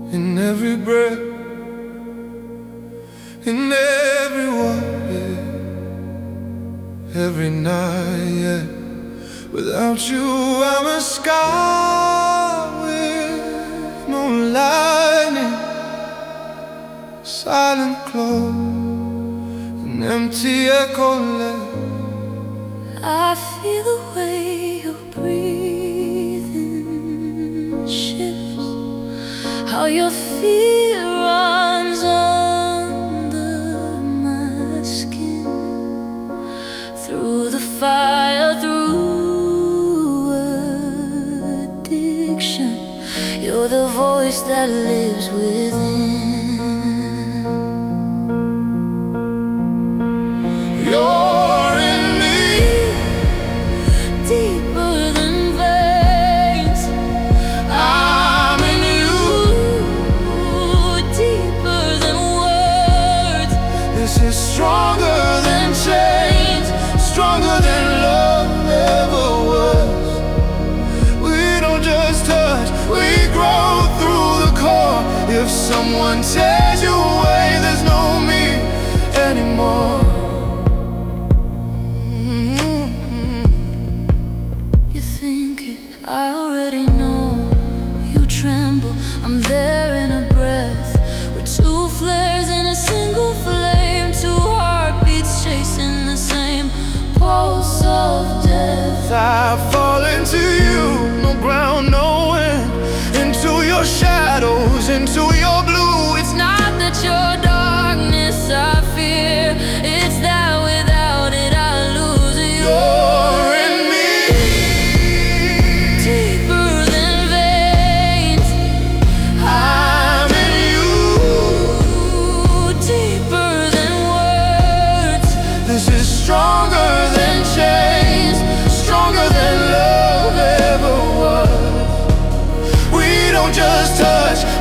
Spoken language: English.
in every breath, in everyone, yeah. Every night, yeah. Without you, I'm a sky with no lightning, silent glow, an empty echo left. I feel the way your breathing shifts, how your fear runs under my skin, through the fire, through addiction. You're the voice that lives within. You're in me, deeper than veins. I'm in you. Deeper than words. This is stronger than chains, stronger than love ever was. We don't just touch, we grow through the core. If someone tears you away, there's no me anymore. You think it, I already know. You tremble, I'm there in a breath. We're two flares in a single flame, two heartbeats chasing the same pulse of death. I fall into you, no ground, no wind, into your shadows, into your blue. It's not that your darkness I fear, it's that without it I lose you. You're in me, Deeper than veins. I'm in you. Deeper than words. This is stronger than chains, stronger than love ever was. We don't just touch,